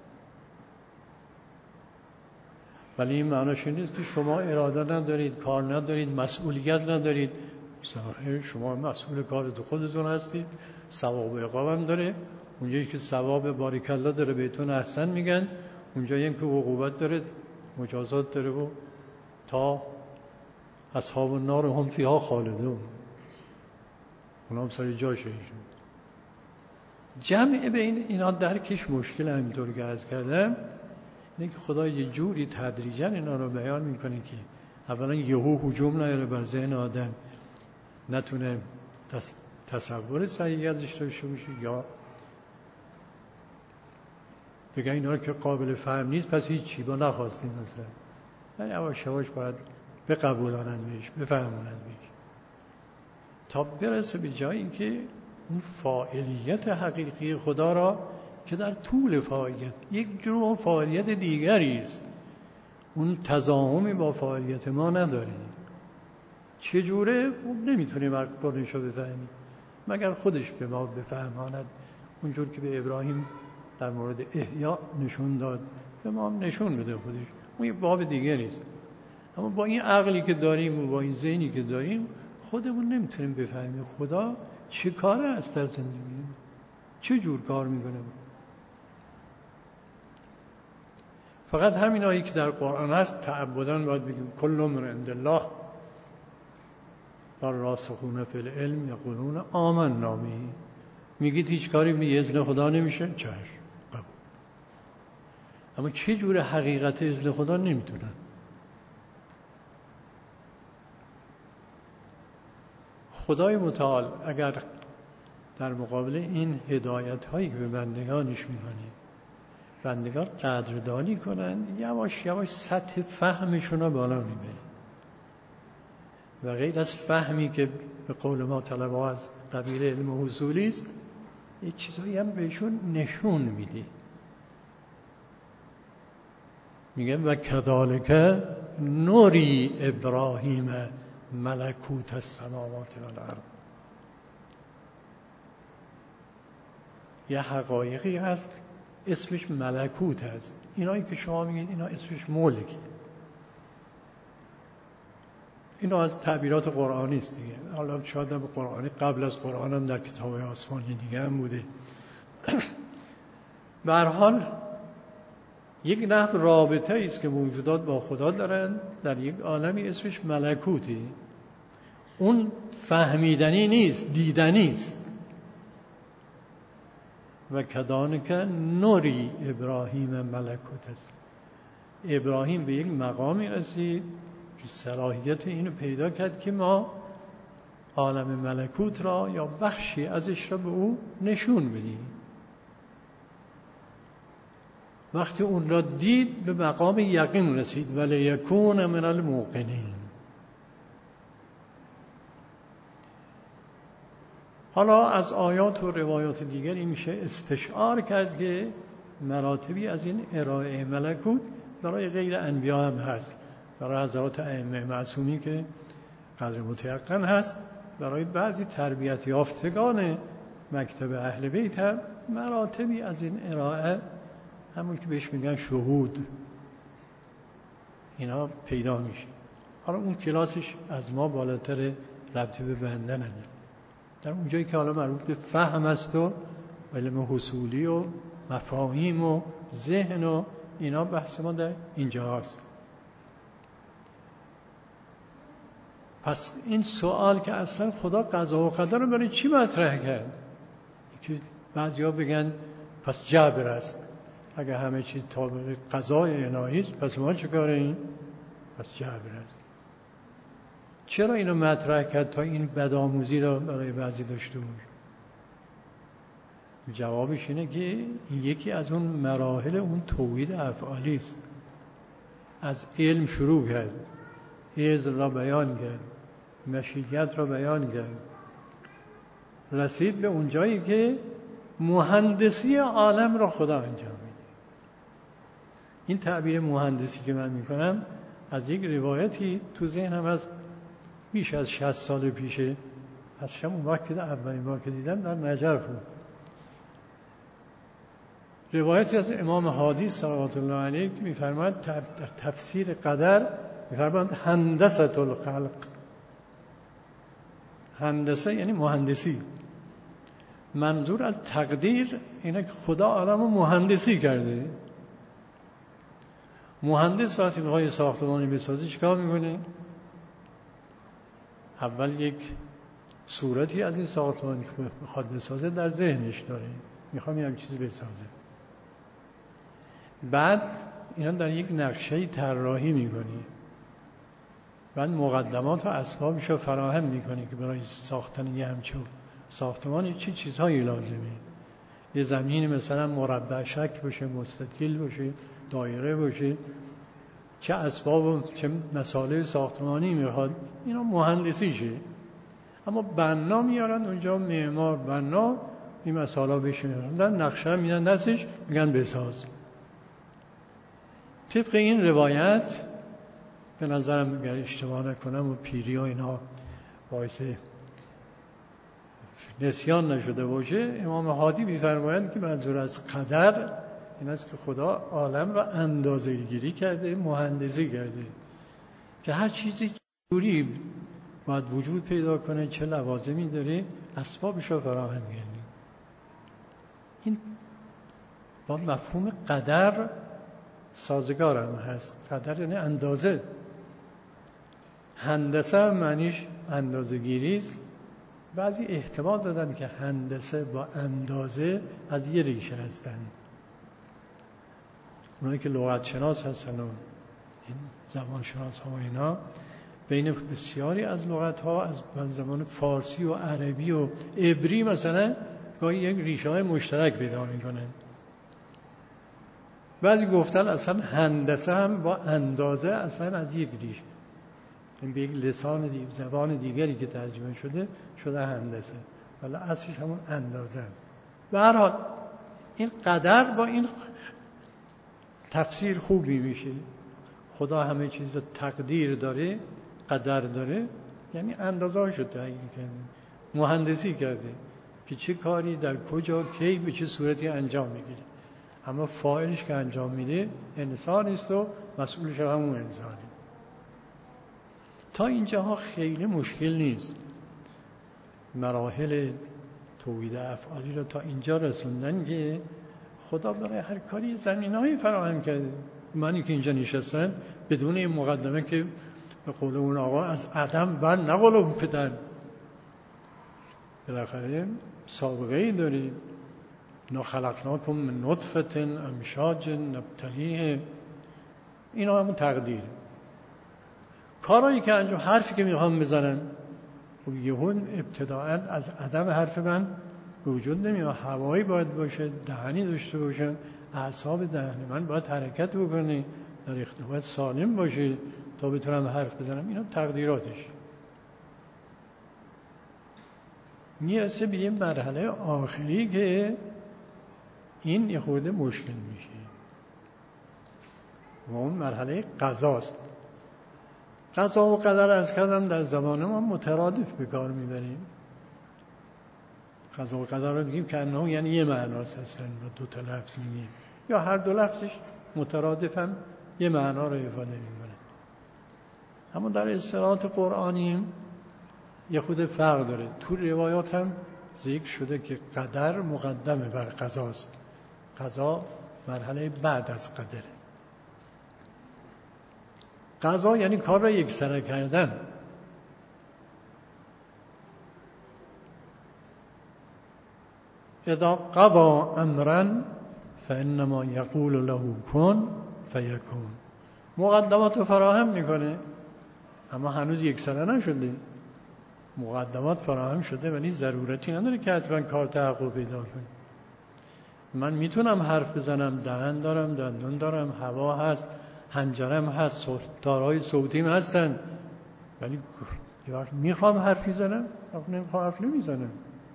S1: ولی این معناش این نیست که شما اراده ندارید، کار ندارید، مسئولیت ندارید. ظاهر شما مسئول کار خودتون هستید، ثواب و عقاب هم داره. اونجایی که ثواب باریکالله داره بهتون احسن میگن، اونجایی هم که عقوبت داره مجازات داره و تا اصحاب النار هم فیها خالدون، اونا هم سر جاشه. جمع بین اینا درکش مشکل. همینطور که عرض کردم اینه که خدا یه جوری تدریجا اینا رو بیان میکنه که اولا یهو هجوم نیاره بر ذهن آدم، نتونه تصور صحیح ازش داشته باشه، یا بگن اینا رو که قابل فهم نیست پس هیچی با نخواستیم مثلا. نه، یواش یواش باید بقبولانن بهش، بفهمونن بهش، تا برسه به جایی که اون فاعلیت حقیقی خدا را که در طول فاعلیت یک جور فاعلیت دیگری است، اون تضاهمی با فاعلیت ما نداره. چجوره؟ اون نمیتونیم عقلش رو بفهمیم مگر خودش به ما بفهماند. اونجور که به ابراهیم در مورد احیا نشون داد، به ما هم نشون بده خودش. اون یک باب دیگه نیست. اما با این عقلی که داریم و با این ذهنی که داریم خودمون نمیتونیم بفهمیم خدا چه کاره است در زندگی، چه جور کار میکنه. فقط همین آیه که در قرآن هست تعبداً باید بگیم کل من عند الله والراسخون فی العلم یقولون آمنا به. میگید هیچ کاری به اذن خدا نمیشه، چشم قبول. اما چه جور حقیقت اذن خدا نمیتونن. خدای متعال اگر در مقابل این هدایت هایی که به بندگانش میکنه بندگان قدردانی کنن، یواش یواش سطح فهمشون رو بالا میبره و غیر از فهمی که به قول ما طلبه از قبیل علم حصولی است، یه چیزایی هم بهشون نشون میده. میگن و کذالک نوری ابراهیم ملکوت السماوات والارض. یه حقایقی هست اسمش ملکوت هست. اینایی که شما میگید اینا اسمش ملک. اینا از تعبیرات قرآنی است دیگه. حالا شاید هم قرآنی، قبل از قرآن هم در کتاب آسمانی دیگه هم بوده. به هر حال یک نحو رابطه است که موجودات با خدا دارن در یک عالمی اسمش ملکوتی. اون فهمیدنی نیست، دیدنی است. و کذالک نوری ابراهیم ملکوت است. ابراهیم به یک مقامی رسید که صلاحیت اینو پیدا کرد که ما عالم ملکوت را یا بخشی ازش را به او نشون بدیم. وقتی اون را دید به مقام یقین رسید ولیکون من الموقنین. حالا از آیات و روایات دیگری میشه استشعار کرد که مراتبی از این ارائه ملکوت برای غیر انبیا هم هست، برای حضرات ائمه معصومی که قدر متیقن هست، برای بعضی تربیت یافتگان مکتب اهل بیت هم مراتبی از این ارائه، همون که بهش میگن شهود، اینا پیدا میشه. حالا اون کلاسش از ما بالاتر، ربطی به بنده نداره. در اونجایی که حالا مربوط به فهم است و علم حصولی و مفاهیم و ذهن و اینا، بحث ما در اینجا هست. پس این سوال که اصلا خدا قضا و قدر رو برای چی مطرح کرد؟ که بعضیا بگن پس جبر است، اگه همه چیز طابق قضای الهی است پس ما چه کاره این؟ پس جبر است. چرا اینو مطرح کرد تا این بدآموزی رو برای بعضی داشته باشه؟ جوابش اینه که این یکی از اون مراحل اون توحید افعالی است. از علم شروع کرد، اذن را بیان کرد، مشیت را بیان کرد، رسید به اون جایی که مهندسی عالم را خدا انجام میده. این تعبیر مهندسی که من میکنم از یک روایتی تو ذهنم هست، بیش از شصت سال پیشه، از شم اون وقت که اولین بار که دیدم در نجف بود. روایتی از امام هادی صلوات الله علیه که میفرماد در تفسیر قدر، میفرماد هندسه الخلق. هندسه یعنی مهندسی. منظور از تقدیر اینه که خدا عالم رو مهندسی کرده. مهندس وقتی میخواد ساختمانی بسازه چیکار میکنه؟ اول یک صورتی از این ساختمانی که میخواد بسازه در ذهنش داره، میخواد یه چیزی بسازه. بعد اینا در یک نقشه طراحی میکنی، بعد مقدمات و اسبابش رو فراهم میکنی که برای ساختن یه همچون ساختمانی چه چی چیزهایی لازمه. یه زمین مثلا مربع شکل باشه، مستطیل باشه، دایره باشه، چه اسباب و چه مسائل ساختمانی میخواد، اینا مهندسیشه. اما بنا میارن اونجا، معمار بنا این مسائل بهش میارن، در نقشه میدن دستش، میگن بساز. طبق این روایت به نظرم اگر اشتباه نکنم و پیری ها اینا باعث نسیان نشده باشه، امام هادی می‌فرمایند که منظور از قدر این است که خدا عالم را اندازه گیری کرده، مهندسی کرده که هر چیزی جوری باید وجود پیدا کنه، چه لوازمی داره، اسبابش رو فراهم کرده. این با مفهوم قدر سازگار هم هست. قدر یعنی اندازه. هندسه معنیش اندازه گیری است. بعضی احتمال دادن که هندسه با اندازه از یه ریشه هستن. اونایی که لغت شناس هستن و این زبان شناس ها و اینا، بین بسیاری از لغت ها از زبان فارسی و عربی و عبری مثلا گاهی یک ریشه های مشترک پیدا میکنن. بعضی گفتن اصلا هندسه هم با اندازه اصلا از یک ریشه، این به یک لسان دیگر، زبان دیگری که ترجمه شده شده هندسه، ولی اصلش همون اندازه است. به هر حال این قدر با این تفسیر خوبی میشه. خدا همه چیز رو تقدیر داره، قدر داره، یعنی اندازه هاشو تعیین کرده، مهندسی کرده که چه کاری در کجا کی به چه صورتی انجام میگیره. اما فاعلش که انجام میده انسان است و مسئولش همون انسانه. تا اینجاها خیلی مشکل نیست. مراحل توحید افعالی رو تا اینجا رسوندن که خدا برای هر کاری زمینه‌ای فراهم کرده. منی که اینجا نشستم بدون این مقدمه که به قول اون آقا از عدم بر نقل و پدن، بالاخره سابقه‌ای داریم. نخلقناکم من نطفة امشاج نبتلیه، اینا همون تقدیر. کارایی که انجام، حرفی که میخوام بزنن خب یهون ابتداءً از عدم حرف من وجود نمیاد، هوایی باید باشه، دهنی داشته باشم، اعصاب دهن من باید حرکت بکنه، در اختیار سالم باشه تا بتونم حرف بزنم. اینا تقدیراتش. میرسه به یه مرحله آخری که این یه خورده مشکل میشه و اون مرحله قضاست. قضا و قدر از کردم در زبان ما مترادف به کار میبریم. قضا و قدر رو میگیم که انه یعنی یه معناست هستن و دو تا لفظ میگیم، یا هر دو لفظش مترادف هم یه معنا رو ifade میکنه. اما در اصطلاحات قرآنی یه خود فرق داره. تو روایات هم ذکر شده که قدر مقدمه بر قضاست. قضا مرحله بعد از قدره. قضا یعنی کار را یکسره کردن. اذا قضا امرا فانما یقول له کن فیکون. مقدمات رو فراهم میکنه اما هنوز یکسره نشده. مقدمات فراهم شده ولی ضرورتی نداره که حتما کار تحقق پیدا کنه. من میتونم حرف بزنم، دهن دارم، دندون دارم، هوا هست، حنجرم هست، تارهای صوتیم هستن، ولی میخوام حرف میزنم، نمیخوام حرف نمیزنم.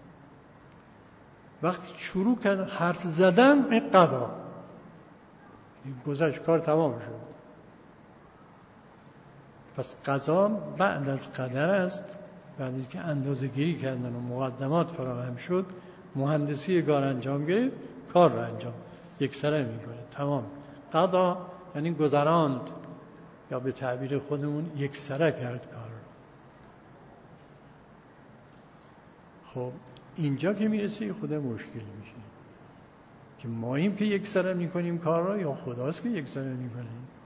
S1: وقتی شروع کردم حرف زدم این قضا گذشت، کار تمام شد. پس قضا بعد از قدر است. بعد از که اندازه گیری کردن و مقدمات فراهم شد، مهندسی کار انجام گرفت، کار رو انجام یکسره میکنه، تمام. قضا یعنی گذراند، یا به تعبیر خودمون یکسره کرد کار رو. خب اینجا که میرسه خود مشکل میشه که ماییم که یکسره میکنیم کار رو یا خداست که یکسره میکنه.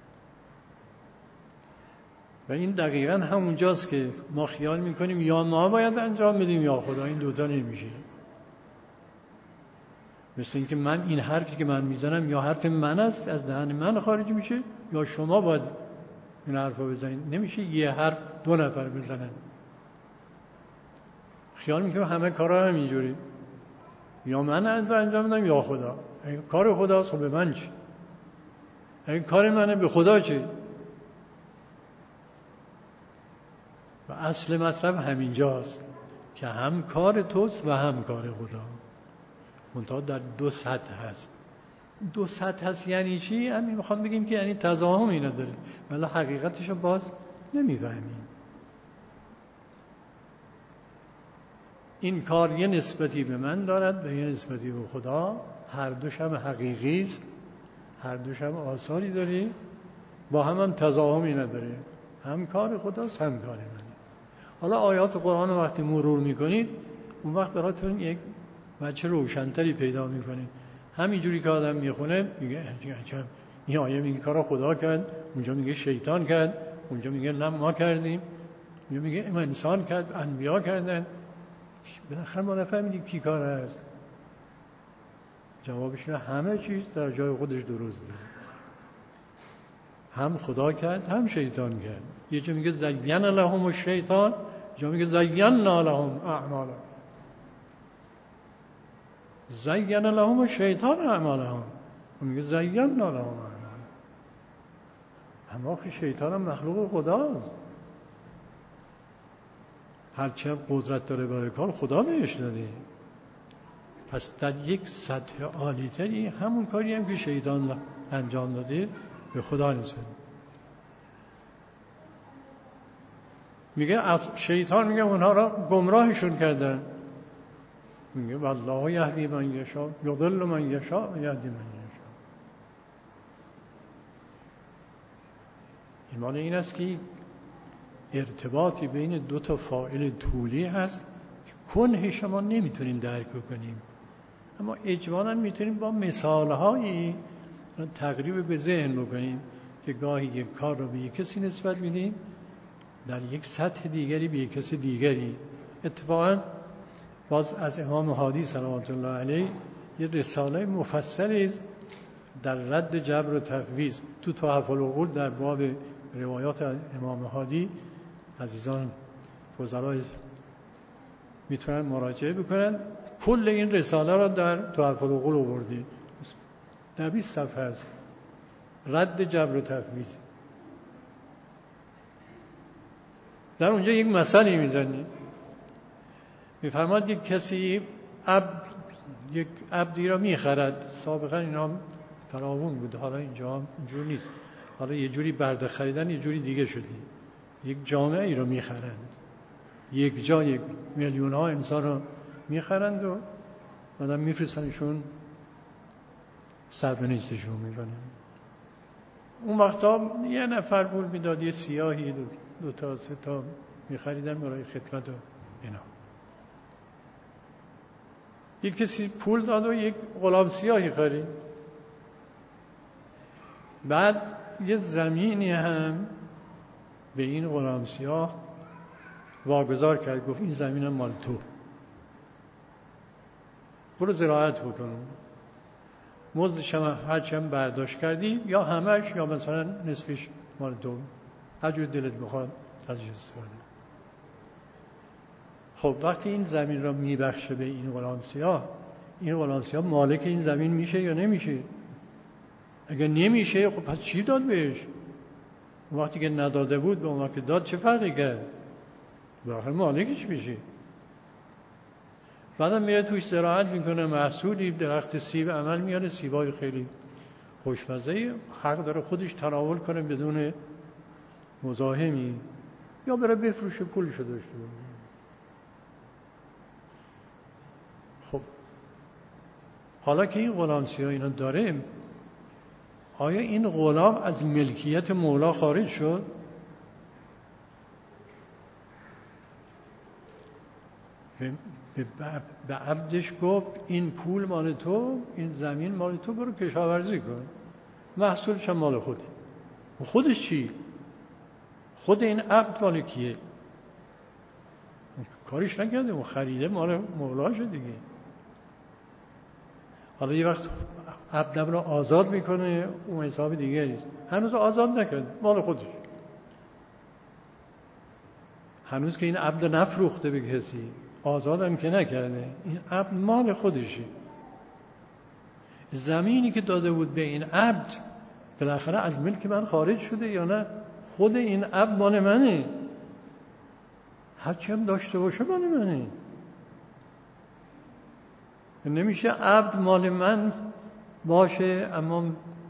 S1: و این دقیقاً همونجاست که ما خیال میکنیم یا ما باید انجام بدیم یا خدا. این دوتا نمیشه. مثل این که من این حرفی که من میزنم یا حرف من است، از دهن من خارج میشه، یا شما باید این حرف رو بزنید. نمیشه یه حرف دو نفر بزنن. خیال میکنم همه کارها همینجوری، یا من انجام بدم یا خدا. اگه کار خداست خب به من چی؟ اگه کار منه به خدا چی؟ و اصل مطلب همینجاست که هم کار توست و هم کار خدا، منتها در دو سطح هست. دو سطح هست یعنی چی؟ همین میخوام بگیم که یعنی تضاهمی نداره، ولی حقیقتش رو باز نمیفهمیم. این کار یه نسبتی به من دارد و یه نسبتی به خدا. هر دوش هم حقیقی است، هر دوش هم آثاری داره، با هم هم تضاهمی نداره. هم کار خداست هم کار من. حالا آیات قرآن رو وقتی مرور میکنید اون وقت براتون یک بچه روشنتری پیدا میکنید. همینجوری که آدم میخونه میگه عجب این آیه میگه کارو خدا کرد، اونجا میگه شیطان کرد، اونجا میگه نه ما کردیم، اونجا میگه اما انسان کرد، انبیا کردن. بالاخره ما نفهمیدیم کی کار هست. جوابش نه، همه چیز در جای خودش درسته. هم خدا کرد هم شیطان کرد. یه جا میگه زین لهم الشیطان، جا میگه زینا لهم اعمالهم. زین لهم الشیطان اعمالهم، میگه زینا لهم اعمالهم. اما که شیطان هم مخلوق خداست، هرچه قدرت داره برای کار خدا بهش داده. پس در یک سطح عالی‌تری همون کاری هم که شیطان انجام داده به خدا نسبت. میگه شیطان میگه اونها را گمراهشون کردن، میگه والله یهدی من یشاء یضل من یشاء و یهدی من یشاء. ایمان این است که ارتباطی بین دو تا فاعل طولی هست که کنهش ما نمیتونیم درک کنیم، اما اجمالاً میتونیم با مثالهایی تقریب به ذهن بکنیم که گاهی یک کار رو به یک کسی نسبت میدیم، در یک سطح دیگری به یک کسی دیگری. اتفاقاً باز از امام هادی صلوات الله علیه یه رساله مفصلی است در رد جبر و تفویض تو تحف العقول در باب روایات امام هادی. عزیزان فضلای میتونن مراجعه بکنن. کل این رساله را در تحف العقول آورده. در بیست صفحه است، رد جبر و تفویض. در اونجا یک مثالی میزنی، میفرماد یک کسی عبد یک عبدی را میخرد. سابقا اینا فراوون بود، حالا اینجا اینجور نیست. حالا یه جوری برده خریدن یه جوری دیگه شده. یک جامعه ای رو میخرند، یک جا یک میلیون ها انسان رو میخرند و بعدم میفرستنشون صرف نیستشون میکنن. اون وقتا یه نفر پول میداد، یه سیاهی دو, دو تا سه تا میخریدن برای خدمت و اینا. یک کسی پول داد و یک غلام سیاهی خرید. بعد یه زمینی هم به این غلام سیاه واگذار کرد، گفت این زمین مال تو، برو زراعت بکن، مزدش هم هرچی هم برداشت کردی یا همش یا مثلا نصفش مال تو، هر جور دلت بخواد ازش استفاده. خب وقتی این زمین را میبخشه به این غلام سیاه، این غلام سیاه مالک این زمین میشه یا نمیشه؟ اگه نمیشه خب پس چی داد بهش؟ وقتی که نداده بود به اون وقت داد چه فرقی کرد؟ بالاخره مالکش میشه. بعدم میره توش زراعت میکنه، محصولی درخت سیب عمل میاره، سیبای خیلی خوشمزه، حق داره خودش تناول کنه بدون مزاحمی، یا بره بفروشه پولشو داشته باشه. خب حالا که این غلام سیاه اینا داره، آیا این غلام از ملکیت مولا خارج شد؟ به عبدش گفت این پول مال تو، این زمین مال تو، برو کشاورزی کن، محصولش هم مال خودی. و خودش چی؟ خود این عبد مال کیه؟ کاریش نکرده، اون خریده مال مولاشه دیگه. حالا یه وقت عبدم رو آزاد میکنه، اون حساب دیگه نیست. هنوز آزاد نکرده، مال خودش. هنوز که این عبد نفروخته به کسی، آزادم که نکرده، این عبد مال خودشه. زمینی که داده بود به این عبد بالاخره از ملک من خارج شده یا نه؟ خود این عبد مال منه، هرچی هم داشته باشه مال منه. نمیشه عبد مال من باشه اما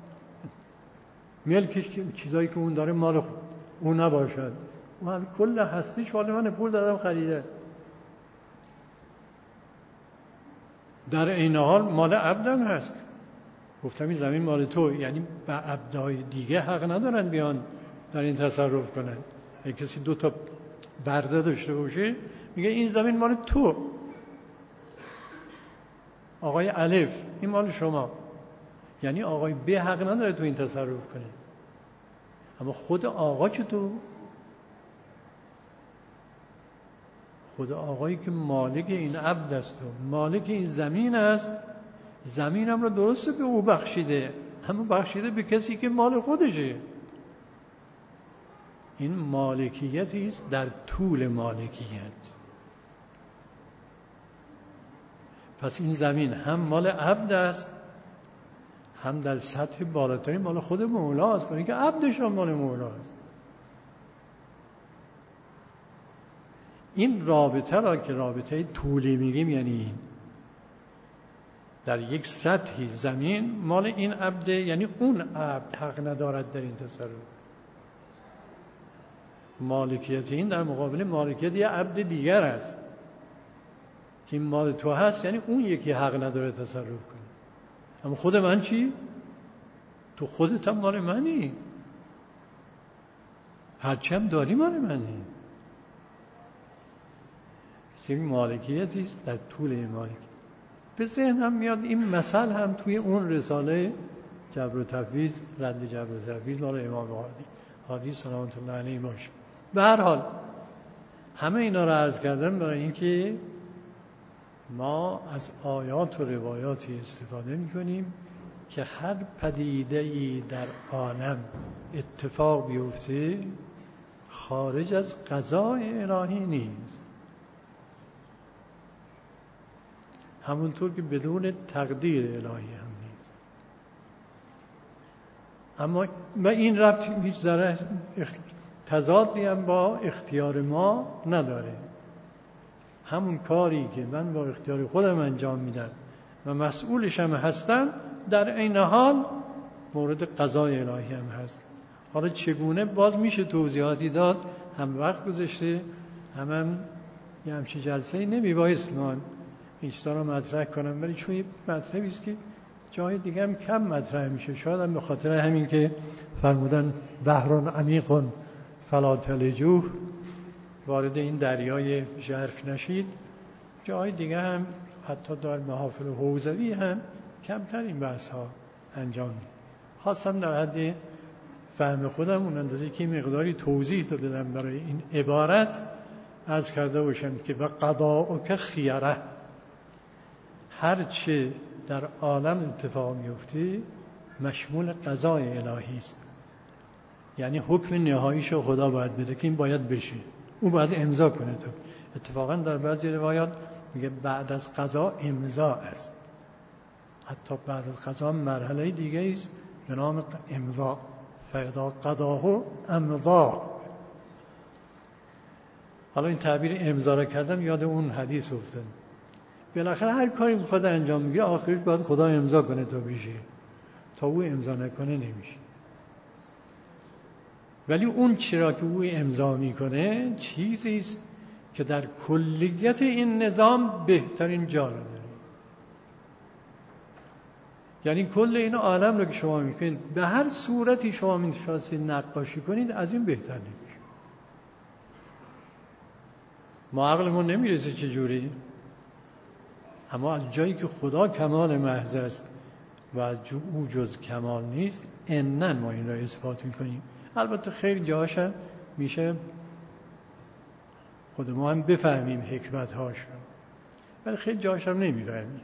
S1: ملکش چیزایی که اون داره مال اون نباشد. اون کل هستیش مال منه، پول دادم خریده. در این حال مال عبدم هست. گفتم این زمین مال تو، یعنی به عبدهای دیگه حق ندارن بیان در این تصرف کنن. اگه کسی دو تا برده داشته باشه میگه این زمین مال تو، آقای الف این مال شما، یعنی آقای ب حق نداره تو این تصرف کنه. اما خود آقا چطور؟ خود آقایی که مالک این عبد است و مالک این زمین است، زمینم رو درسته به او بخشیده، اما بخشیده به کسی که مال خودشه. این مالکیتی است در طول مالکیت. پس این زمین هم مال عبد است، هم در سطح بالاتری مال خود مولا است، برای اینکه عبدش هم مال مولا است. این رابطه را که رابطه طولی میگیم، یعنی این در یک سطحی زمین مال این عبده، یعنی اون عبد حق ندارد در این تصرف. مالکیت این در مقابل مالکیت یه عبد دیگر است که این مال تو هست، یعنی اون یکی حق نداره تصرف کنه. اما خود من چی؟ تو خودت هم مال منی، هرچی هم داری مال منی. این مالکیتی است در طول این مالکیت. به ذهنم میاد این مثل هم توی اون رساله جبر و تفویض، رد جبر و تفویض مال امام هادی هادی سلامت الله علیه باشه. به هر حال همه اینا رو عرض کردم برای اینکه ما از آیات و روایاتی استفاده می‌کنیم که هر پدیده‌ای در عالم اتفاق بیفته خارج از قضای الهی نیست، همونطور که بدون تقدیر الهی هم نیست. اما و این ربط هیچ ذره تضادی هم با اختیار ما نداره. همون کاری که من با اختیار خودم انجام میدم و مسئولش هم هستم، در عین حال مورد قضای الهی هم هست. حالا چگونه باز میشه توضیحاتی داد، هم وقت گذاشته، هم هم یه همچی جلسه نمیبایست من این چیزا رو مطرح کنم، ولی چون یه مطلبی است که جای دیگه هم کم مطرح میشه، شاید هم به خاطر همین که فرمودن بحر عمیق فلا تلجوه، وارد این دریای ژرف نشید. جای دیگه هم حتی در محافل حوزوی هم کمتر این بحث ها انجام میشه. خواستم در حد فهم خودم اون اندازه که مقداری توضیح تو بدم برای این عبارت عرض کرده باشم که و قضاءک خیره، هر چه در عالم اتفاق میفته مشمول قضای الهی است. یعنی حکم نهاییشو خدا باید بده که این باید بشه، او باید امضا کنه. تو اتفاقا در بعضی روایات میگه بعد از قضا امضا است، حتی بعد از قضا مرحله دیگه است به نام امضا، فاذا قضاه امضا. حالا این تعبیر امضا را کردم یاد اون حدیث افتاد. بالاخره هر کاری میخواد انجام میگیره آخرش باید خدا امضا کنه تا بشه، تا او امضا نکنه نمیشه. ولی اون چرا که او امضا میکنه چیزی است که در کلیت این نظام بهترین جا رو داره. یعنی کل این عالم رو که شما میکنید به هر صورتی شما میخواستید نقاشی کنید از این بهتر نمیشه. ما عقلمون نمیرسه چجوری، اما از جایی که خدا کمال محض است و از او جز کمال نیست، انن ما این را اثبات میکنیم. البته خیلی جاهاش هم میشه خود ما هم بفهمیم حکمت هاش رو، ولی خیلی جاهاش هم نمیفهمیم.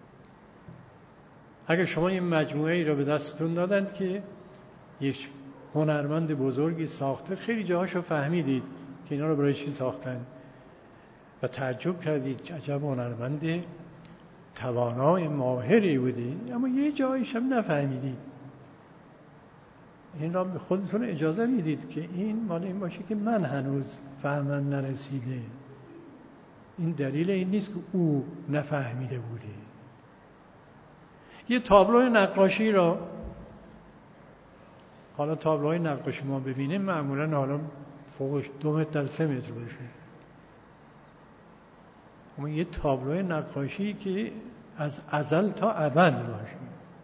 S1: اگر شما این مجموعه ای را به دستتون دادند که یک هنرمند بزرگی ساخته، خیلی جاهاش رو فهمیدید که اینا رو برای چی ساختن و تعجب کردید عجب هنرمند توانای ماهری بودی، اما یه جایش هم نفهمیدید. این را به خودتون اجازه میدید که این مال این باشه که من هنوز فهمم نرسیده. این دلیل این نیست که او نفهمیده بوده. یه تابلوی نقاشی را، حالا تابلوهای نقاشی ما ببینیم معمولا حالا فوقش دو متر در سه متر باشه، اما یه تابلوی نقاشی که از ازل تا ابد باشه،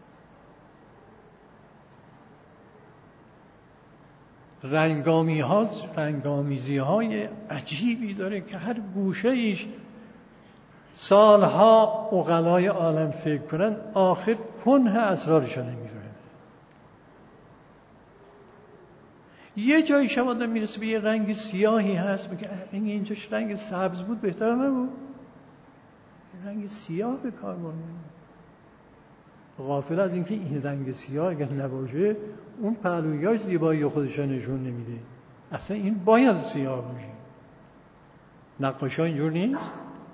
S1: رنگامی ها رنگامیزی های عجیبی داره که هر گوشه ایش سالها عقلای عالم فکر کنن آخر کنه اسرارشان نمیفهمه. یه جایی شما آدم میرسه به یه رنگ سیاهی هست میگه این اینجاش رنگ سبز بود بهتر نبود، رنگ سیاه به کار برده. غافل از اینکه این رنگ سیاه اگر نباشه اون پهلویاش زیبایی خودش نشون نمیده، اصلا این باید سیاه باشه. نقاشی ها اینجور نیست.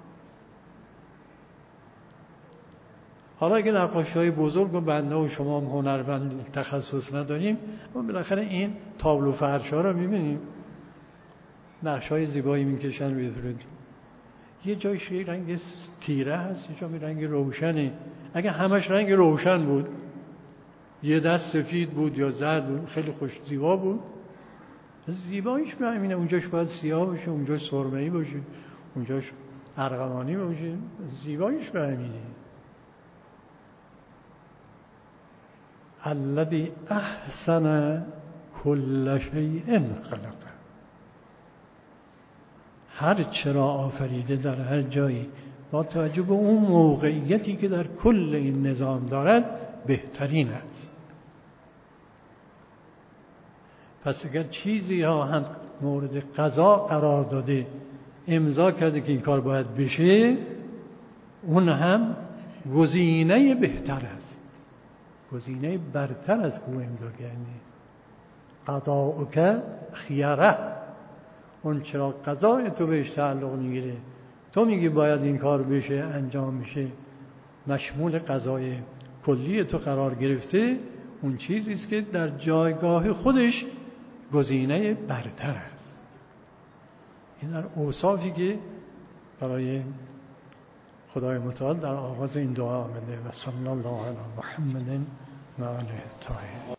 S1: حالا اگه نقاشی های بزرگ و بنده و شما هنرمند تخصص نداریم، ما بالاخره این تابلو فرش ها رو میبینیم، نقش های زیبایی میکشن روی فرد. یه جایش یه رنگ تیره هست، یه جایی رنگ روشنه. اگه همش رنگ روشن بود، یه دست سفید بود یا زرد بود، خیلی خوش زیبا بود. زیباییش به همینه، اونجاش باید سیاه باشه، اونجاش سرمه‌ای باشه، اونجاش ارغوانی باشه. زیباییش به همینه. الذی احسن کل شیء خلق، هر چرا آفریده در هر جایی با توجه به اون موقعیتی که در کل این نظام دارد بهترین است. پس اگر چیزی را هم مورد قضا قرار داده، امضا کرده که این کار باید بشه، اون هم گزینه بهتر است، گزینه برتر از که او امضا کرده. قضاءک خیره، اون چرا قضای تو بهش تعلق میگیره، تو میگی باید این کار بشه، انجام میشه، مشمول قضای کلی تو قرار گرفته، اون چیزی است که در جایگاه خودش گزینه برتر است. این در اوصافی که برای خدای متعال در آغاز این دعا آمده. و صلی الله علی محمد و آله الطاهرین.